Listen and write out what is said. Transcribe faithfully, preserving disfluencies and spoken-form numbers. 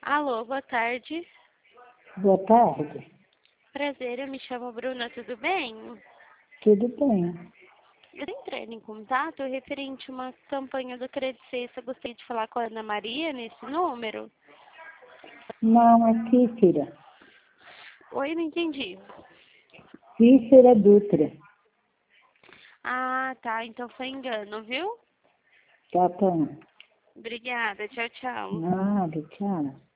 Alô, boa tarde. Boa tarde. Prazer, eu me chamo Bruna, tudo bem? Tudo bem. Eu tô entrando em contato referente a uma campanha do Credit Sexta. Gostaria de falar com a Ana Maria nesse número. Não, é Cícera. Oi, não entendi. Cícera Dutra. Ah, tá, então foi engano, viu? Tá bom. Obrigada, tchau, tchau. Nada, tchau.